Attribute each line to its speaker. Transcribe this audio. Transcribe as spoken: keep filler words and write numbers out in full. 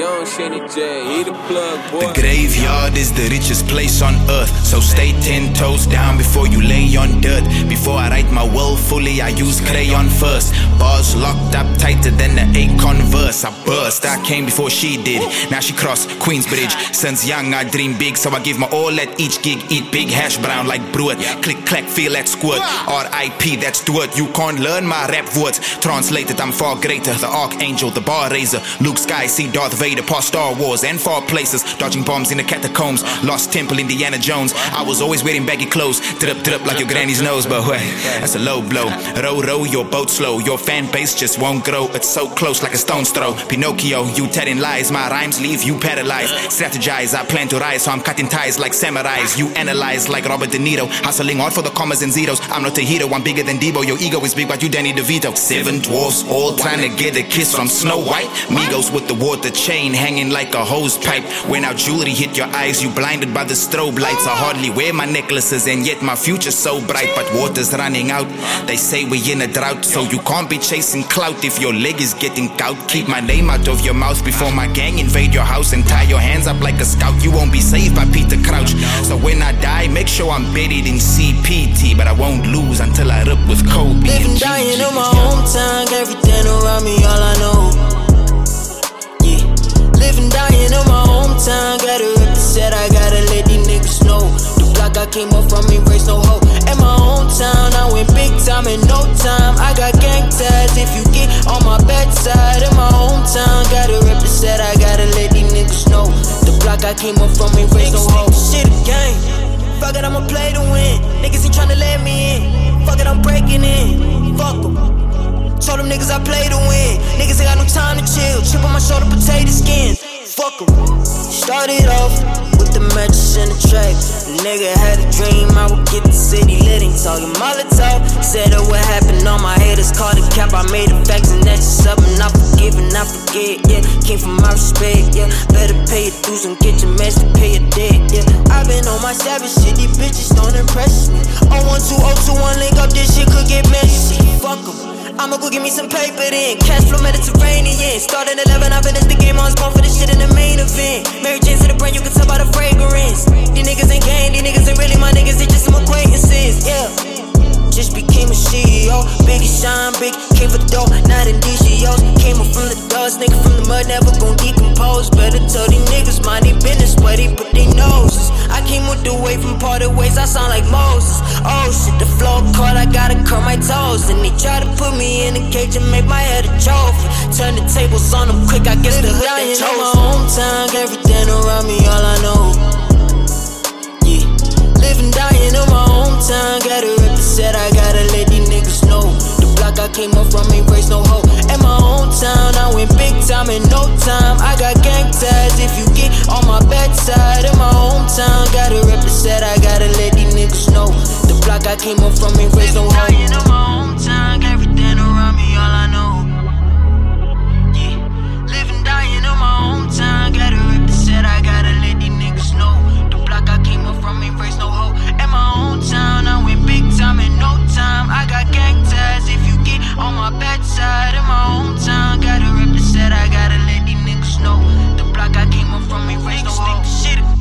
Speaker 1: young Shanny J, he the plug, boy.
Speaker 2: The graveyard is the richest place on earth, so stay ten toes down before you lay on dirt. Before I write my will fully, I use crayon first. Bars locked up tighter than the Akon verse. I burst, I came before she did. Now she crossed Queensbridge. Since young I dream big, so I give my all at each gig. Eat big hash brown like Brood. Click clack, feel that squirt. R I P, that's Stuart. You can't learn my rap words. Translated, I'm far greater. The archangel, the bar raiser. Luke Sky, see Darth Vader, past Star Wars and far places. Dodging bombs in the catacombs. Lost Temple, Indiana Jones. I was always wearing baggy clothes. Drip, drip like your granny's nose. But wait, that's a low blow. Row, row your boat slow. Your fan base just won't grow. It's so close like a stone's throw. Pinocchio, you telling lies. My rhymes leave you paralyzed. Strategize, I plan to rise. So I'm cutting ties like samurais. You analyze like Robert De Niro. Hustling hard for the commas and zeros. I'm not a hero, I'm bigger than Debo. Your ego is big, but you Danny DeVito. Seven dwarfs all trying to get a kiss from Snow White. Migos with the water chain hanging like a hose pipe. When our jewelry hit your eyes, you blinded by the strobe lights. I hardly wear my necklaces and yet my future's so bright. But water's running out. They say we in a drought, so you can't be chasing clout if your leg is getting gout. Keep my name out of your mouth before my gang invade your house and tie your hands up like a scout. You won't be saved by Peter Crouch. So when I die, make sure I'm buried in C P T, but I won't lose until I rip with Kobe.
Speaker 3: Living, dying in my hometown, everything around me, all I know. Yeah, living, dying in my hometown, gotta rip the set, I gotta let these niggas know. The block I came up from, embrace no hope. In my hometown, I went big time in no time. I got gang ties if you get on my bedside. In my hometown, gotta rip the set, I gotta let these niggas know. The block I came up from, embrace no hope. Shit a game. Fuck it, I'ma play to win. Niggas ain't tryna let me in. Fuck it, I'm breaking in. Fuck em. Told them niggas I play to win. Niggas ain't got no time to chill. Chip on my shoulder, potato skins. Fuck em. Started off with the mattress and the track. The nigga had a dream I would get the city lit. Ain't talking Molotov. Said that what happened on my head is called a cap. I made it facts and that's just something I forgive and I forget. Yeah, came from my respect. Yeah, better pay your dues and get your mess to pay your debt. Yeah, I've been on my savage shit. These bitches don't impress me. oh one two oh two one link up, this shit could get messy. Fuck em. I'ma go give me some paper then. Cash flow Mediterranean. Started eleven, I finished the game. I was born for this shit in the main event. Mary Jane to the brain, you can tell by the fragrance. These niggas ain't gang, these niggas ain't really my niggas, they just some acquaintances. Yeah, just became a C E O. Biggie shine, big, came for dough, not in D C Os. Came up from the dust, nigga from the mud, never gon' decompose. Better tell these niggas mind their business where they put their noses. I came with the way from parted ways, I sound like Moses. Oh shit, the flow caught, I gotta curl my toes. And they try to put me in a cage and make my head a trophy. Turn the tables on them quick, I guess the hood they chose. In my hometown, everything around me, all I know. Yeah, living, dying in my hometown, gotta rip the set, I gotta let these niggas know. The block I came up from, embrace no hope. In my hometown, I went big time in no time. I got gang ties if you get on my bedside. In my hometown, gotta rip the set, I gotta let these niggas know. The block I came up from,